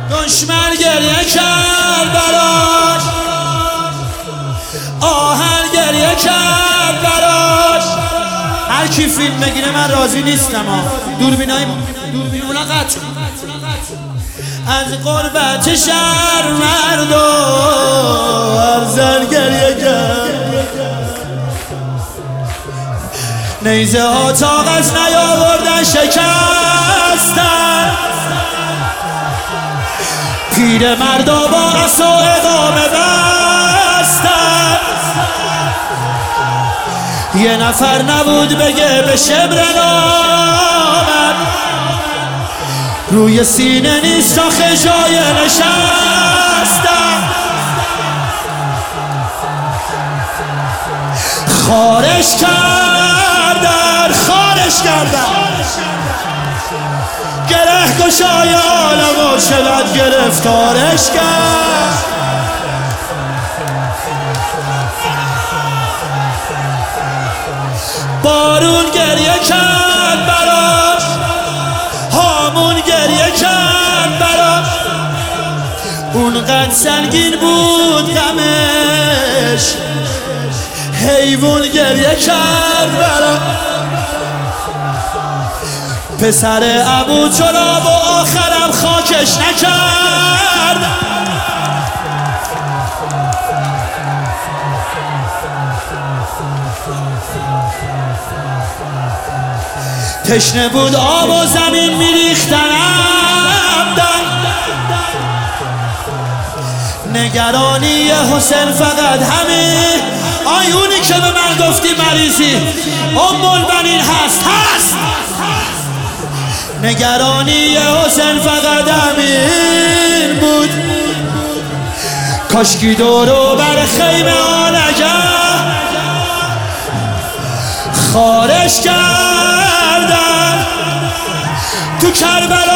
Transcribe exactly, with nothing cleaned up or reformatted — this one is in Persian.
دشمن گریه کرد براش، آهن گریه کرد براش. هر کی فیلم بگیره من راضی نیستم ها. دوربینای دوربینا قطع از قربت شهر مرد و ارزن گریه کرد. نیزه ها طاق از نیاوردن شکستن، پیر مردا با عصا اقامه بستن. یه نفر نبود بگه به شبر نامد، روی سینه نیست آخه جای نشستن. خارش کردن خارش کردن گره گشای عالم و شدت گرفتارش کرد. بارون گریه کرد براش، هامون گریه کرد براش. اونقدر سنگین بود غمش، حیوان گریه کرد براش. پسر ابو چراب و آخرم خاکش نکرد. تشنه بود آب و زمین میریختن عبدن. نگرانی حسین فقط همین آیونی که به من گفتی مریضی ام البنین هست هست. نگرانی حسین فقط همین بود، کاشکی دورو بر خیمه آنگه خارش کردن تو کربلا.